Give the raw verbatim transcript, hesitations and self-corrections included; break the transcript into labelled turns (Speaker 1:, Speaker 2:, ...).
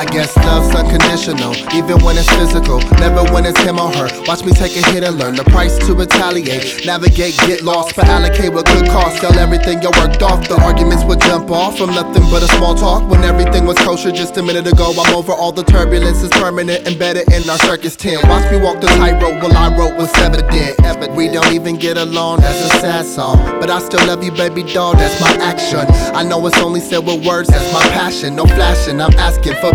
Speaker 1: I guess love's unconditional, even when it's physical. Never when it's him or her. Watch me take a hit and learn the price to retaliate. Navigate, get lost, but allocate with good cost. Sell everything you worked off. The arguments would jump off from nothing but a small talk. When everything was kosher just a minute ago, I'm over all the turbulence. Is permanent, embedded in our circus tent. Watch me walk the tightrope while I wrote was evident. We don't even get along, that's a sad song. But I still love you, baby doll, that's my action. I know it's only said with words, that's my passion. No flashing, I'm asking for